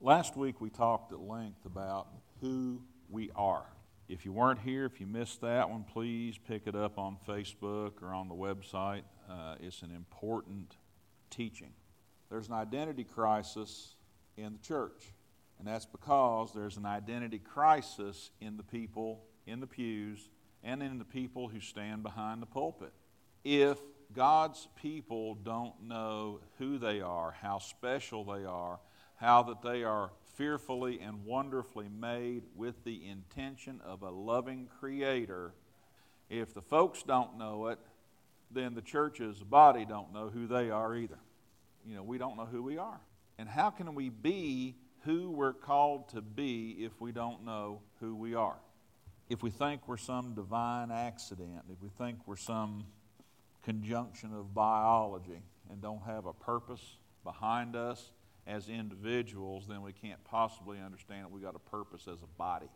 Last week we talked at length about who we are. If you weren't here, if you missed that one, please pick it up on Facebook or on the website. It's an important teaching. There's an identity crisis in the church, and that's because there's an identity crisis in the people in the pews and in the people who stand behind the pulpit. If God's people don't know who they are, how special they are, how that they are fearfully and wonderfully made with the intention of a loving Creator, if the folks don't know it, then the church as a body don't know who they are either. We don't know who we are. And how can we be who we're called to be if we don't know who we are? If we think we're some divine accident, if we think we're some conjunction of biology and don't have a purpose behind us as individuals, then we can't possibly understand that we got a purpose as a body.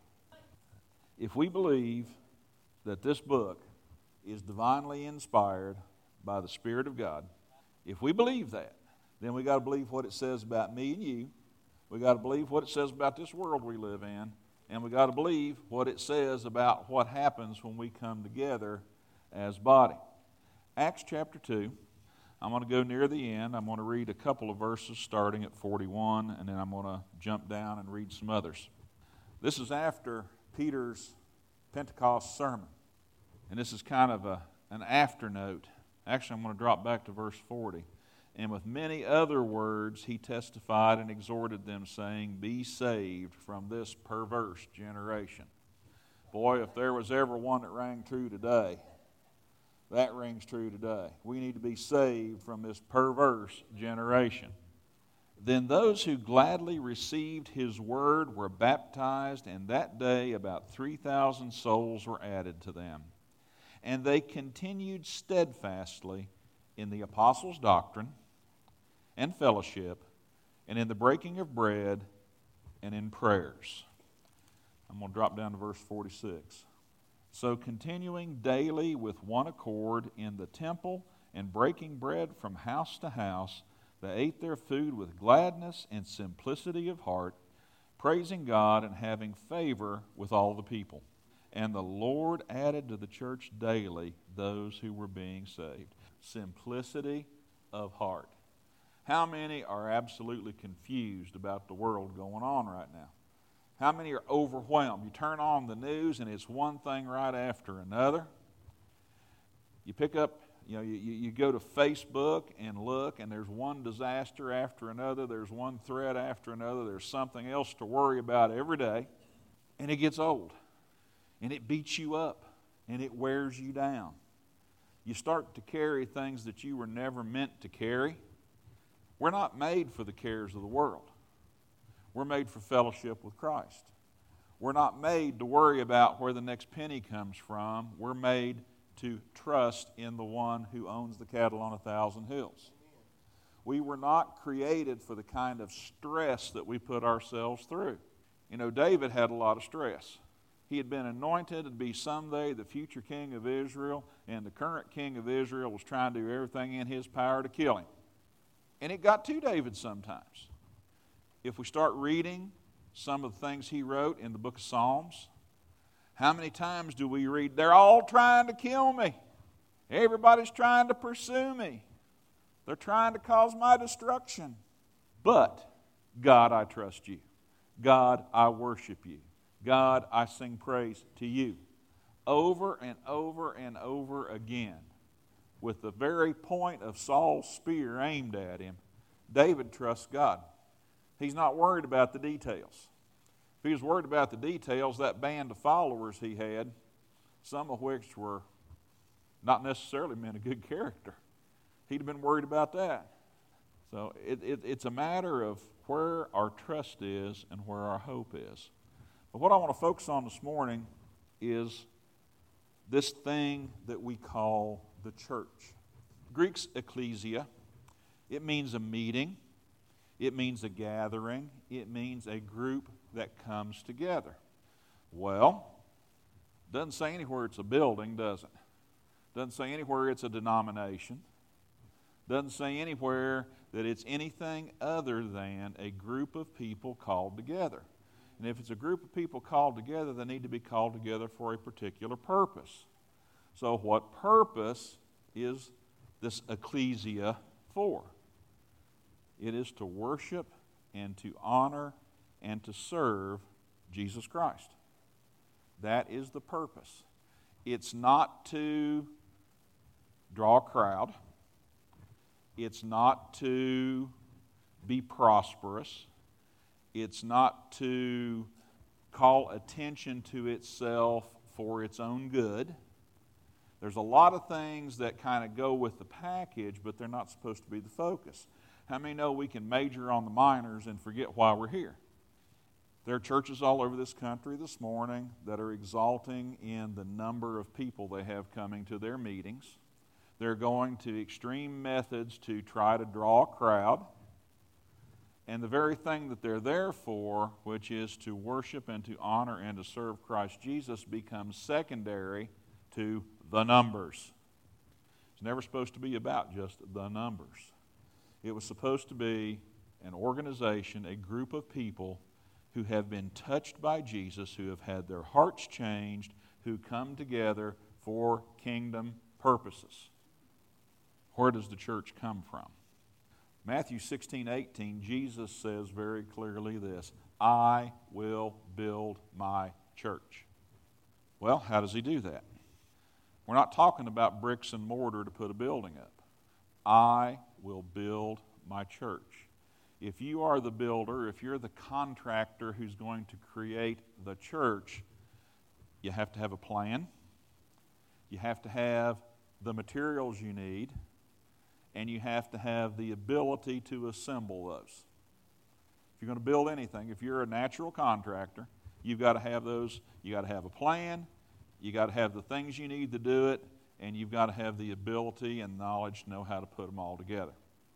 If we believe that this book is divinely inspired by the Spirit of God, if we believe that, then we got to believe what it says about me and you. We got to believe what it says about this world we live in, and we got to believe what it says about what happens when we come together as body. Acts chapter 2. I'm going to go near the end. I'm going to read a couple of verses starting at 41, and then I'm going to jump down and read some others. This is after Peter's Pentecost sermon, and this is kind of an afternote. Actually, I'm going to drop back to verse 40. And with many other words he testified and exhorted them, saying, "Be saved from this perverse generation." Boy, if there was ever one that rang true today, that rings true today. We need to be saved from this perverse generation. Then those who gladly received his word were baptized, and that day about 3,000 souls were added to them. And they continued steadfastly in the apostles' doctrine and fellowship, and in the breaking of bread, and in prayers. I'm going to drop down to verse 46. So continuing daily with one accord in the temple and breaking bread from house to house, they ate their food with gladness and simplicity of heart, praising God and having favor with all the people. And the Lord added to the church daily those who were being saved. Simplicity of heart. How many are absolutely confused about the world going on right now? How many are overwhelmed? You turn on the news and it's one thing right after another. You pick up, you go to Facebook and look, and there's one disaster after another. There's one threat after another. There's something else to worry about every day. And it gets old. And it beats you up. And it wears you down. You start to carry things that you were never meant to carry. We're not made for the cares of the world. We're made for fellowship with Christ. We're not made to worry about where the next penny comes from. We're made to trust in the one who owns the cattle on 1,000 hills. We were not created for the kind of stress that we put ourselves through. David had a lot of stress. He had been anointed to be someday the future king of Israel, and the current king of Israel was trying to do everything in his power to kill him. And it got to David sometimes. If we start reading some of the things he wrote in the book of Psalms, how many times do we read, "They're all trying to kill me. Everybody's trying to pursue me. They're trying to cause my destruction. But, God, I trust you. God, I worship you. God, I sing praise to you." Over and over and over again, with the very point of Saul's spear aimed at him, David trusts God. He's not worried about the details. If he was worried about the details, that band of followers he had, some of which were not necessarily men of good character, he'd have been worried about that. So it's a matter of where our trust is and where our hope is. But what I want to focus on this morning is this thing that we call the church. Greek's ecclesia. It means a meeting. It means a gathering. It means a group that comes together. Well, doesn't say anywhere it's a building, does it? Doesn't say anywhere it's a denomination. Doesn't say anywhere that it's anything other than a group of people called together. And if it's a group of people called together, they need to be called together for a particular purpose. So what purpose is this ecclesia for? It is to worship and to honor and to serve Jesus Christ. That is the purpose. It's not to draw a crowd. It's not to be prosperous. It's not to call attention to itself for its own good. There's a lot of things that kind of go with the package, but they're not supposed to be the focus. How many know we can major on the minors and forget why we're here? There are churches all over this country this morning that are exalting in the number of people they have coming to their meetings. They're going to extreme methods to try to draw a crowd. And the very thing that they're there for, which is to worship and to honor and to serve Christ Jesus, becomes secondary to the numbers. It's never supposed to be about just the numbers. It was supposed to be an organization, a group of people who have been touched by Jesus, who have had their hearts changed, who come together for kingdom purposes. Where does the church come from? Matthew 16:18, Jesus says very clearly this, I will build my church. Well, how does he do that? We're not talking about bricks and mortar to put a building up. I will build my church. If you are the builder, if you're the contractor who's going to create the church, you have to have a plan. You have to have the materials you need. And you have to have the ability to assemble those. If you're going to build anything, if you're a natural contractor, you've got to have those. You've got to have a plan. You've got to have the things you need to do it. And you've got to have the ability and knowledge to know how to put them all together.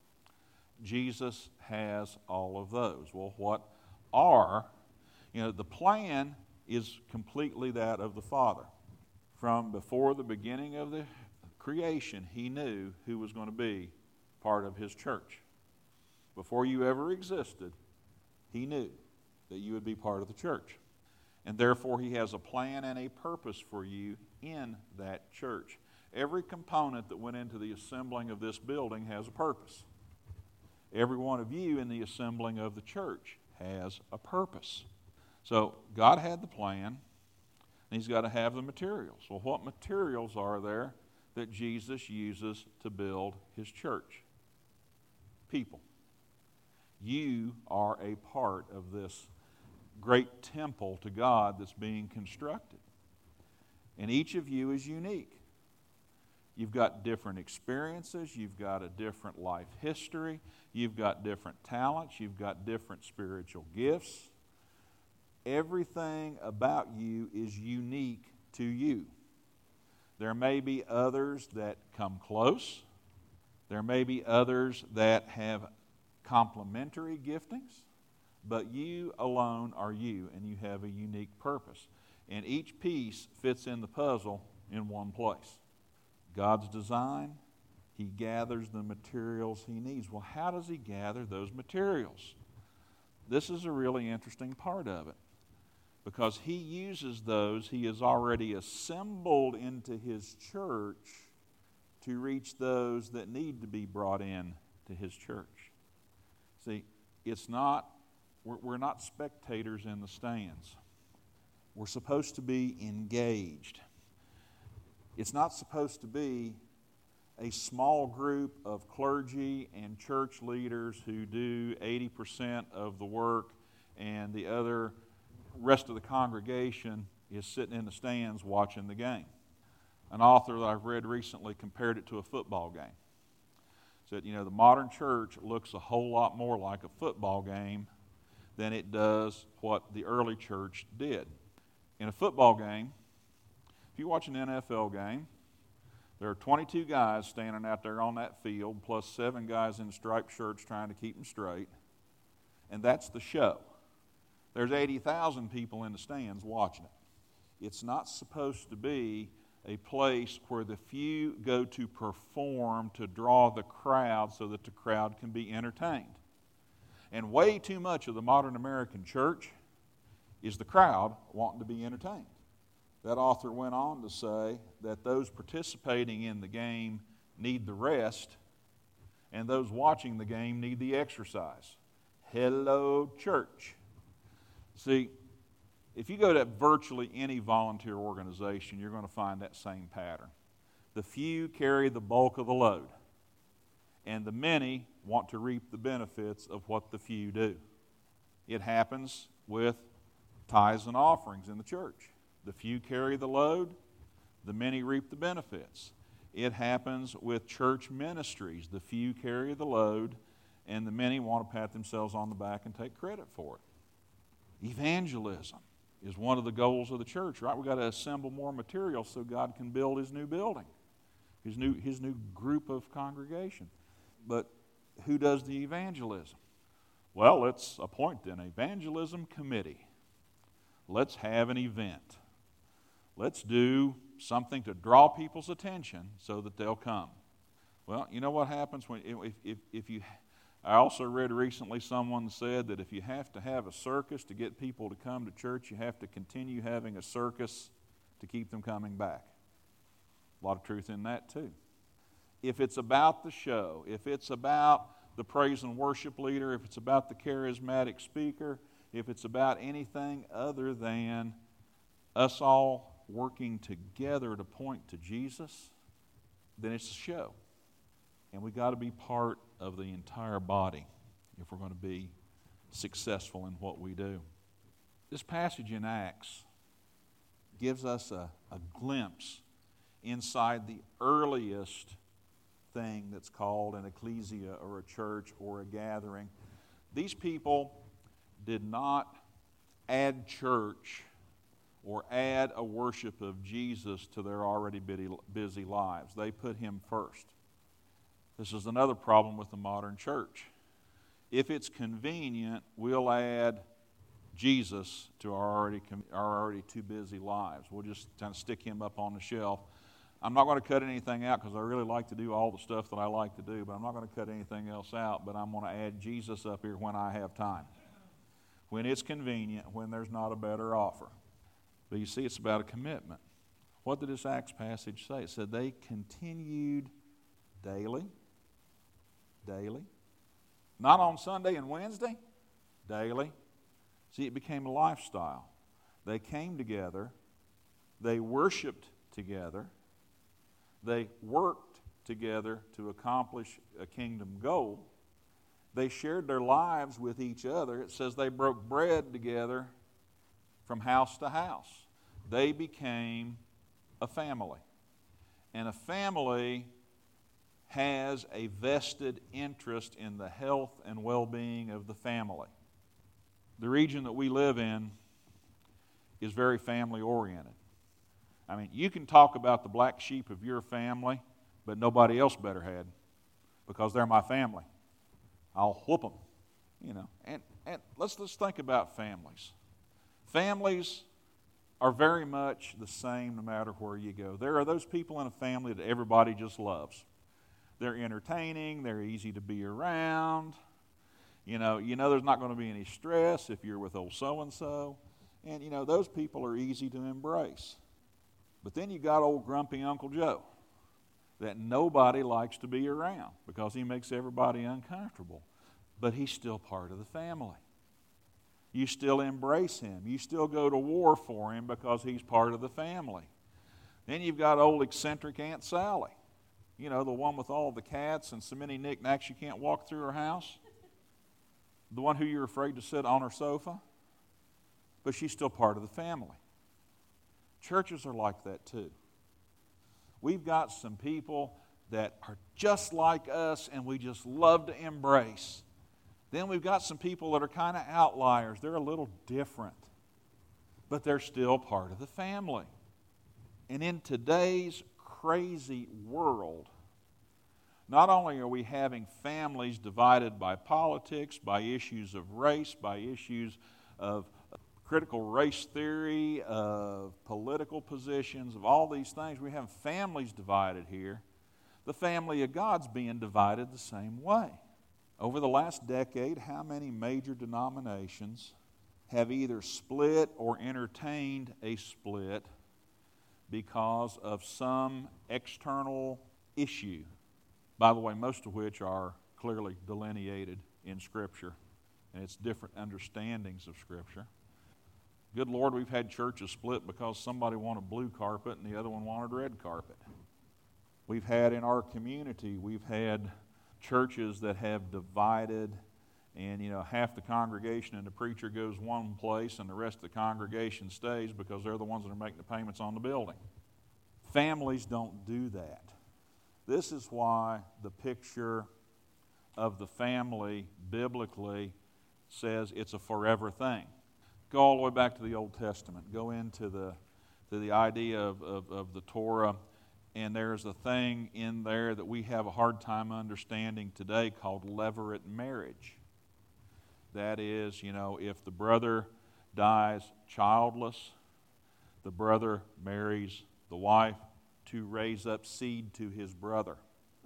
Jesus has all of those. Well, what are, the plan is completely that of the Father. From before the beginning of the creation, he knew who was going to be part of his church. Before you ever existed, he knew that you would be part of the church. And therefore, he has a plan and a purpose for you in that church. Every component that went into the assembling of this building has a purpose. Every one of you in the assembling of the church has a purpose. So God had the plan, and he's got to have the materials. Well, what materials are there that Jesus uses to build his church? People. You are a part of this great temple to God that's being constructed. And each of you is unique. You've got different experiences. You've got a different life history. You've got different talents. You've got different spiritual gifts. Everything about you is unique to you. There may be others that come close. There may be others that have complementary giftings. But you alone are you, and you have a unique purpose. And each piece fits in the puzzle in one place. God's design, he gathers the materials he needs. Well, how does he gather those materials? This is a really interesting part of it, because he uses those he has already assembled into his church to reach those that need to be brought in to his church. See, we're not spectators in the stands. We're supposed to be engaged. It's not supposed to be a small group of clergy and church leaders who do 80% of the work, and the rest of the congregation is sitting in the stands watching the game. An author that I've read recently compared it to a football game. Said, the modern church looks a whole lot more like a football game than it does what the early church did. In a football game, if you watch an NFL game, there are 22 guys standing out there on that field, plus 7 guys in striped shirts trying to keep them straight, and that's the show. There's 80,000 people in the stands watching it. It's not supposed to be a place where the few go to perform to draw the crowd so that the crowd can be entertained. And way too much of the modern American church is the crowd wanting to be entertained. That author went on to say that those participating in the game need the rest, and those watching the game need the exercise. Hello, church. See, if you go to virtually any volunteer organization, you're going to find that same pattern. The few carry the bulk of the load, and the many want to reap the benefits of what the few do. It happens with tithes and offerings in the church. The few carry the load, the many reap the benefits. It happens with church ministries. The few carry the load, and the many want to pat themselves on the back and take credit for it. Evangelism is one of the goals of the church, right? We've got to assemble more material so God can build His new building, His new group of congregation. But who does the evangelism? Well, let's appoint an evangelism committee. Let's have an event. Let's do something to draw people's attention so that they'll come. Well, you know what happens when if you... I also read recently someone said that if you have to have a circus to get people to come to church, you have to continue having a circus to keep them coming back. A lot of truth in that too. If it's about the show, if it's about the praise and worship leader, if it's about the charismatic speaker, if it's about anything other than us all working together to point to Jesus, then it's a show. And we've got to be part of the entire body if we're going to be successful in what we do. This passage in Acts gives us a glimpse inside the earliest thing that's called an ecclesia or a church or a gathering. These people did not add church or add a worship of Jesus to their already busy lives. They put Him first. This is another problem with the modern church. If it's convenient, we'll add Jesus to our already too busy lives. We'll just kind of stick Him up on the shelf. I'm not going to cut anything out because I really like to do all the stuff that I like to do, but I'm not going to cut anything else out, but I'm going to add Jesus up here when I have time. When it's convenient, when there's not a better offer. But you see, it's about a commitment. What did this Acts passage say? It said they continued daily. Not on Sunday and Wednesday, daily. See, it became a lifestyle. They came together. They worshiped together. They worked together to accomplish a kingdom goal. They shared their lives with each other. It says they broke bread together from house to house. They became a family. And a family has a vested interest in the health and well-being of the family. The region that we live in is very family-oriented. I mean, you can talk about the black sheep of your family, but nobody else better had, because they're my family. I'll whoop them, you know. And let's think about families. Families are very much the same no matter where you go. There are those people in a family that everybody just loves. They're entertaining. They're easy to be around. You know there's not going to be any stress if you're with old so-and-so. And, those people are easy to embrace. But then you got old grumpy Uncle Joe that nobody likes to be around because he makes everybody uncomfortable. But he's still part of the family. You still embrace him. You still go to war for him because he's part of the family. Then you've got old eccentric Aunt Sally. The one with all the cats and so many knickknacks you can't walk through her house. The one who you're afraid to sit on her sofa. But she's still part of the family. Churches are like that too. We've got some people that are just like us and we just love to embrace. Then we've got some people that are kind of outliers. They're a little different. But they're still part of the family. And in today's crazy world, not only are we having families divided by politics, by issues of race, by issues of critical race theory, of political positions, of all these things. We have families divided here. The family of God's being divided the same way. Over the last decade, how many major denominations have either split or entertained a split because of some external issue? By the way, most of which are clearly delineated in Scripture, and it's different understandings of Scripture. Good Lord, we've had churches split because somebody wanted blue carpet and the other one wanted red carpet. We've had in our community, we've had churches that have divided, and half the congregation and the preacher goes one place and the rest of the congregation stays because they're the ones that are making the payments on the building. Families don't do that. This is why the picture of the family biblically says it's a forever thing. Go all the way back to the Old Testament. Go into the idea of the Torah, and there's a thing in there that we have a hard time understanding today called levirate marriage. That is, if the brother dies childless, the brother marries the wife to raise up seed to his brother,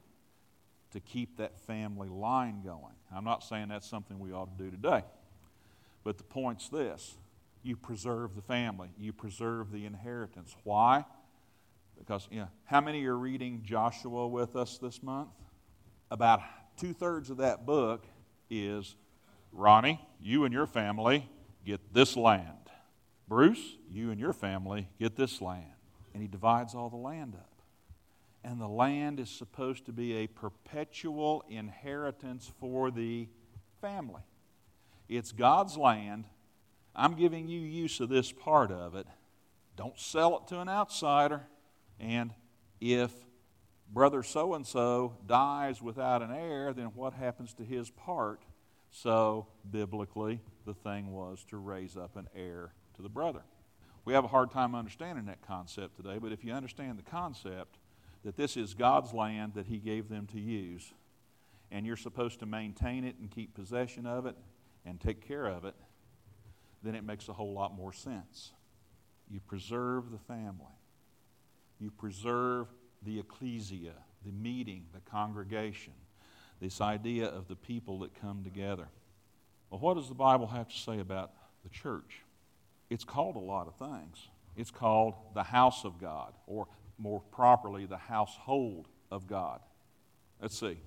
to keep that family line going. I'm not saying that's something we ought to do today. But the point's this: you preserve the family. You preserve the inheritance. Why? Because, how many are reading Joshua with us this month? About 2/3 of that book is, Ronnie, you and your family get this land. Bruce, you and your family get this land. And he divides all the land up. And the land is supposed to be a perpetual inheritance for the family. It's God's land. I'm giving you use of this part of it. Don't sell it to an outsider. And if brother so-and-so dies without an heir, then what happens to his part? So, biblically, the thing was to raise up an heir to the brother. We have a hard time understanding that concept today, but if you understand the concept that this is God's land that He gave them to use, and you're supposed to maintain it and keep possession of it and take care of it, then it makes a whole lot more sense. You preserve the family. You preserve the ecclesia, the meeting, the congregation, this idea of the people that come together. Well, what does the Bible have to say about the church? It's called a lot of things. It's called the house of God, or more properly, the household of God. Let's see.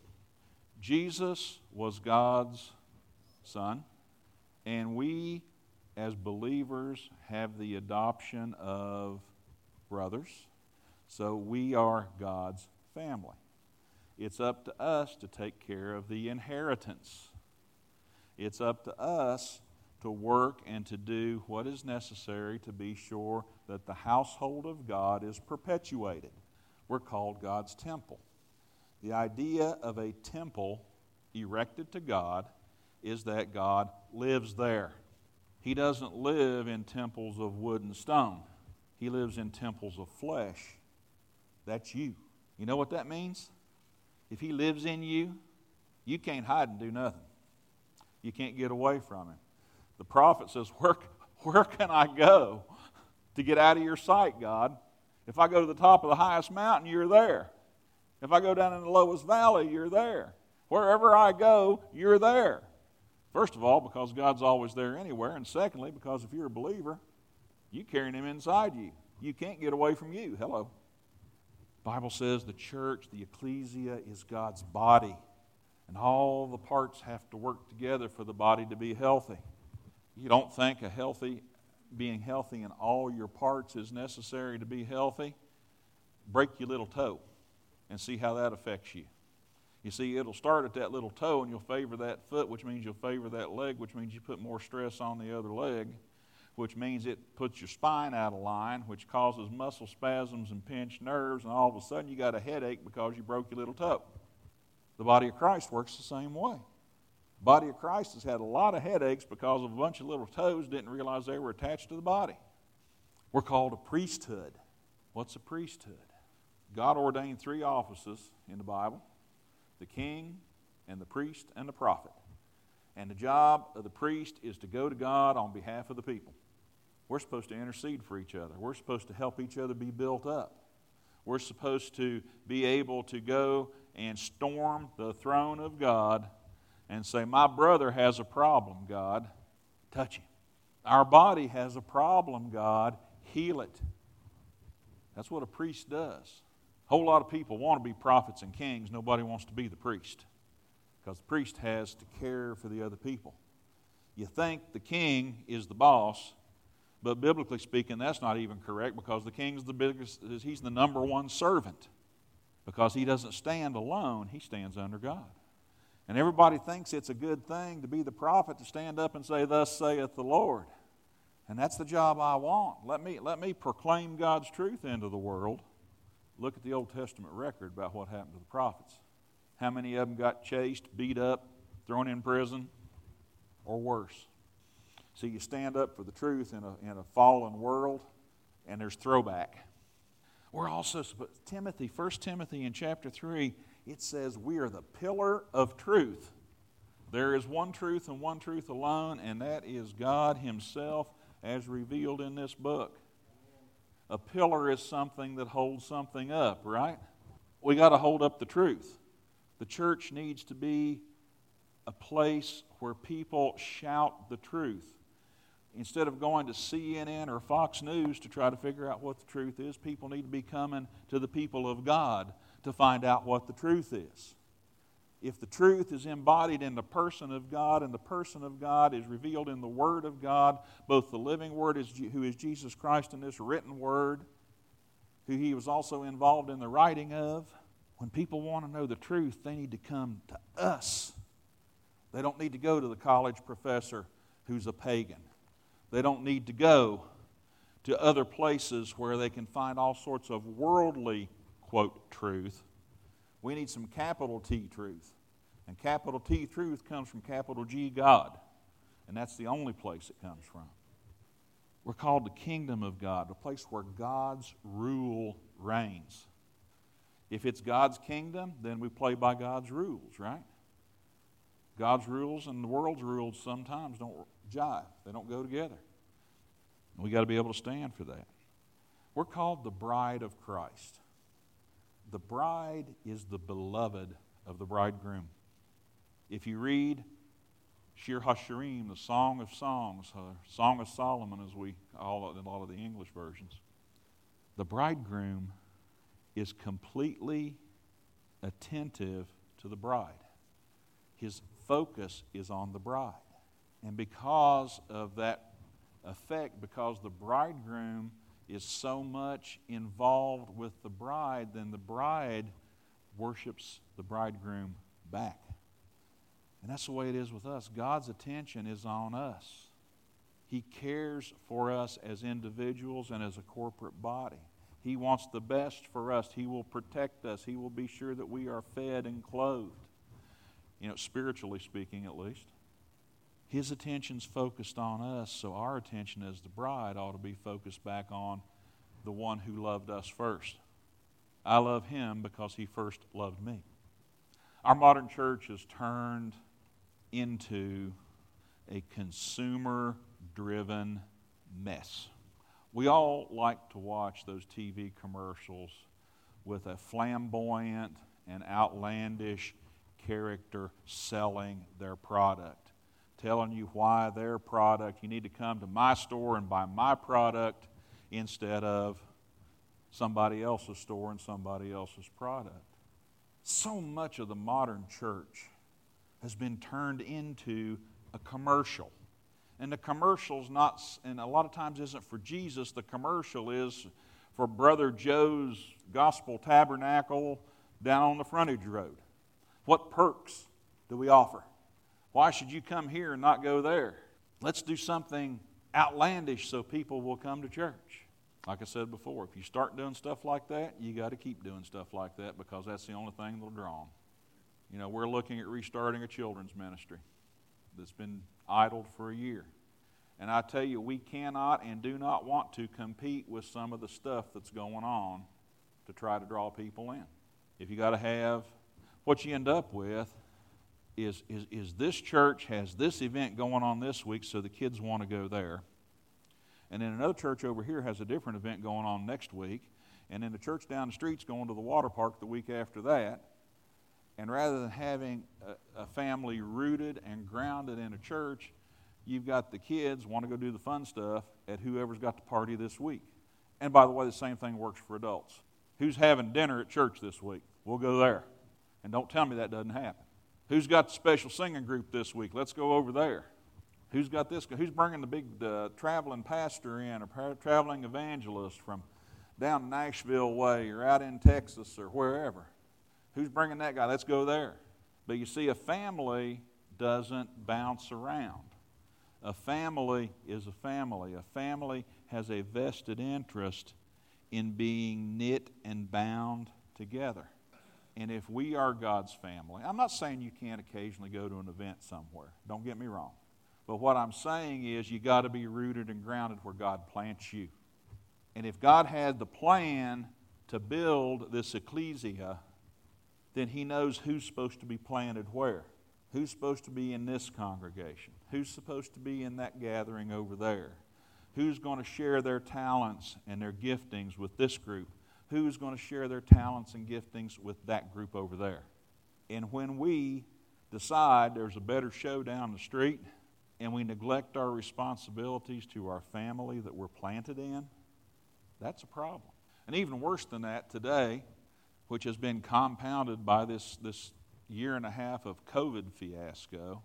Jesus was God's Son, and we as believers have the adoption of brothers, so we are God's family. It's up to us to take care of the inheritance. It's up to us to work and to do what is necessary to be sure that the household of God is perpetuated. We're called God's temple. The idea of a temple erected to God is that God lives there. He doesn't live in temples of wood and stone. He lives in temples of flesh. That's you. You know what that means? If He lives in you, you can't hide and do nothing. You can't get away from Him. The prophet says, where can I go to get out of your sight, God? If I go to the top of the highest mountain, you're there. If I go down in the lowest valley, you're there. Wherever I go, you're there. First of all, because God's always there anywhere. And secondly, because if you're a believer, you're carrying Him inside you. You can't get away from you. Hello. The Bible says the church, the ecclesia, is God's body. And all the parts have to work together for the body to be healthy. You don't think being healthy in all your parts is necessary to be healthy? Break your little toe and see how that affects you. You see, it'll start at that little toe, and you'll favor that foot, which means you'll favor that leg, which means you put more stress on the other leg, which means it puts your spine out of line, which causes muscle spasms and pinched nerves, and all of a sudden you got a headache because you broke your little toe. The body of Christ works the same way. The body of Christ has had a lot of headaches because of a bunch of little toes didn't realize they were attached to the body. We're called a priesthood. What's a priesthood? God ordained 3 offices in the Bible: the king and the priest and the prophet. And the job of the priest is to go to God on behalf of the people. We're supposed to intercede for each other. We're supposed to help each other be built up. We're supposed to be able to go and storm the throne of God and say, my brother has a problem, God. Touch him. Our body has a problem, God. Heal it. That's what a priest does. A whole lot of people want to be prophets and kings. Nobody wants to be the priest, because the priest has to care for the other people. You think the king is the boss, but biblically speaking, that's not even correct, because the king's the biggest, he's the number one servant, because he doesn't stand alone, he stands under God. And everybody thinks it's a good thing to be the prophet, to stand up and say, thus saith the Lord. And that's the job I want. Let me proclaim God's truth into the world. Look at the Old Testament record about what happened to the prophets. How many of them got chased, beat up, thrown in prison, or worse? So you stand up for the truth in a fallen world, and there's throwback. We're also, 1 Timothy in chapter 3, it says we are the pillar of truth. There is one truth and one truth alone, and that is God Himself as revealed in this book. A pillar is something that holds something up, right? We got to hold up the truth. The church needs to be a place where people shout the truth. Instead of going to CNN or Fox News to try to figure out what the truth is, people need to be coming to the people of God to find out what the truth is. If the truth is embodied in the person of God, and the person of God is revealed in the Word of God, both the living Word, who is Jesus Christ, and this written Word, who He was also involved in the writing of, when people want to know the truth, they need to come to us. They don't need to go to the college professor who's a pagan. They don't need to go to other places where they can find all sorts of worldly, quote, truth. We need some capital T truth. And capital T truth comes from capital G God. And that's the only place it comes from. We're called the kingdom of God, a place where God's rule reigns. If it's God's kingdom, then we play by God's rules, right? God's rules and the world's rules sometimes don't jive. They don't go together. We got to be able to stand for that. We're called the bride of Christ. The bride is the beloved of the bridegroom. If you read Shir HaShirim, the Song of Songs, Song of Solomon, as we call it in a lot of the English versions, the bridegroom is completely attentive to the bride. His focus is on the bride. And because of that effect, because the bridegroom is so much involved with the bride, then the bride worships the bridegroom back. And that's the way it is with us. God's attention is on us. He cares for us as individuals and as a corporate body. He wants the best for us. He will protect us. He will be sure that we are fed and clothed. Spiritually speaking at least. His attention's focused on us, so our attention as the bride ought to be focused back on the one who loved us first. I love Him because He first loved me. Our modern church has turned into a consumer-driven mess. We all like to watch those TV commercials with a flamboyant and outlandish character selling their product, telling you why their product, you need to come to my store and buy my product instead of somebody else's store and somebody else's product. So much of the modern church has been turned into a commercial. And the commercial's not, and a lot of times isn't for Jesus, the commercial is for Brother Joe's Gospel Tabernacle down on the frontage road. What perks do we offer? Why should you come here and not go there? Let's do something outlandish so people will come to church. Like I said before, if you start doing stuff like that, you got to keep doing stuff like that, because that's the only thing that'll draw them. We're looking at restarting a children's ministry that's been idled for a year. And I tell you, we cannot and do not want to compete with some of the stuff that's going on to try to draw people in. If you got to have, what you end up with is this church has this event going on this week, so the kids want to go there. And then another church over here has a different event going on next week. And then the church down the street's going to the water park the week after that. And rather than having a family rooted and grounded in a church, you've got the kids want to go do the fun stuff at whoever's got the party this week. And by the way, the same thing works for adults. Who's having dinner at church this week? We'll go there. And don't tell me that doesn't happen. Who's got the special singing group this week? Let's go over there. Who's got this? Who's bringing the big traveling pastor in, or traveling evangelist from down Nashville way or out in Texas or wherever? Who's bringing that guy? Let's go there. But you see, a family doesn't bounce around. A family is a family. A family has a vested interest in being knit and bound together. And if we are God's family, I'm not saying you can't occasionally go to an event somewhere. Don't get me wrong. But what I'm saying is you got to be rooted and grounded where God plants you. And if God had the plan to build this ecclesia, then He knows who's supposed to be planted where. Who's supposed to be in this congregation? Who's supposed to be in that gathering over there? Who's going to share their talents and their giftings with this group? Who's going to share their talents and giftings with that group over there? And when we decide there's a better show down the street and we neglect our responsibilities to our family that we're planted in, that's a problem. And even worse than that, today, which has been compounded by this year and a half of COVID fiasco,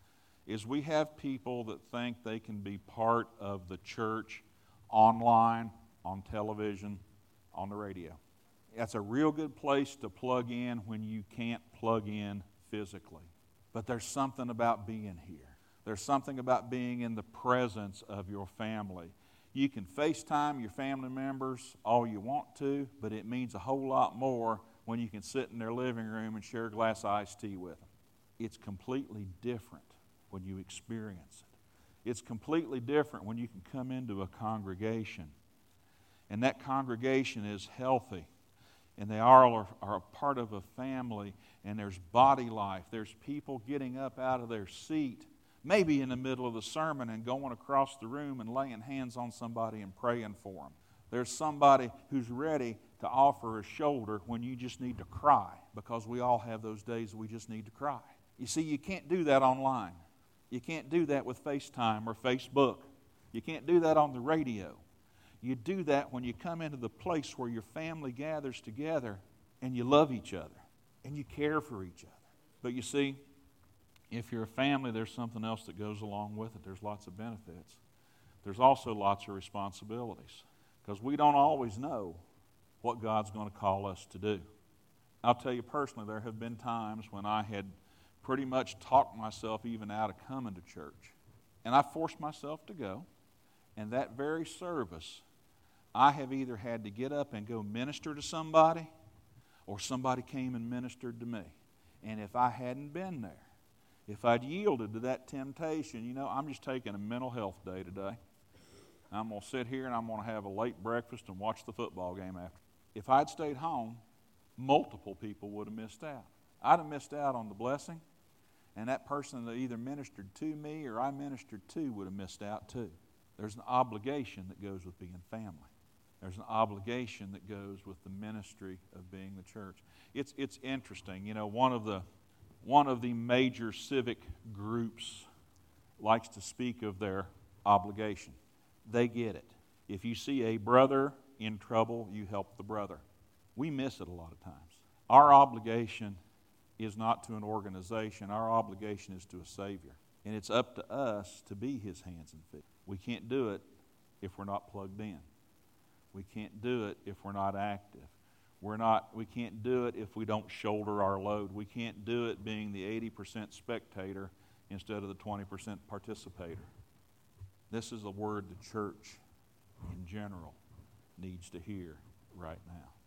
is we have people that think they can be part of the church online, on television, on the radio. That's a real good place to plug in when you can't plug in physically. But there's something about being here. There's something about being in the presence of your family. You can FaceTime your family members all you want to, but it means a whole lot more when you can sit in their living room and share a glass of iced tea with them. It's completely different when you experience it. It's completely different when you can come into a congregation and that congregation is healthy and they are a part of a family and there's body life. There's people getting up out of their seat, maybe in the middle of the sermon, and going across the room and laying hands on somebody and praying for them. There's somebody who's ready to offer a shoulder when you just need to cry, because we all have those days we just need to cry. You see, you can't do that online. You can't do that with FaceTime or Facebook. You can't do that on the radio. You do that when you come into the place where your family gathers together and you love each other and you care for each other. But you see, if you're a family, there's something else that goes along with it. There's lots of benefits. There's also lots of responsibilities, because we don't always know what God's going to call us to do. I'll tell you personally, there have been times when I had pretty much talked myself even out of coming to church. And I forced myself to go. And that very service, I have either had to get up and go minister to somebody, or somebody came and ministered to me. And if I hadn't been there, if I'd yielded to that temptation, I'm just taking a mental health day today. I'm going to sit here and I'm going to have a late breakfast and watch the football game after. If I'd stayed home, multiple people would have missed out. I'd have missed out on the blessing, and that person that either ministered to me or I ministered to would have missed out too. There's an obligation that goes with being family. There's an obligation that goes with the ministry of being the church. It's interesting. One of the major civic groups likes to speak of their obligation. They get it. If you see a brother in trouble, you help the brother. We miss it a lot of times. Our obligation is not to an organization. Our obligation is to a Savior. And it's up to us to be His hands and feet. We can't do it if we're not plugged in. We can't do it if we're not active. We can't do it if we don't shoulder our load. We can't do it being the 80% spectator instead of the 20% participator. This is a word the church in general needs to hear right now.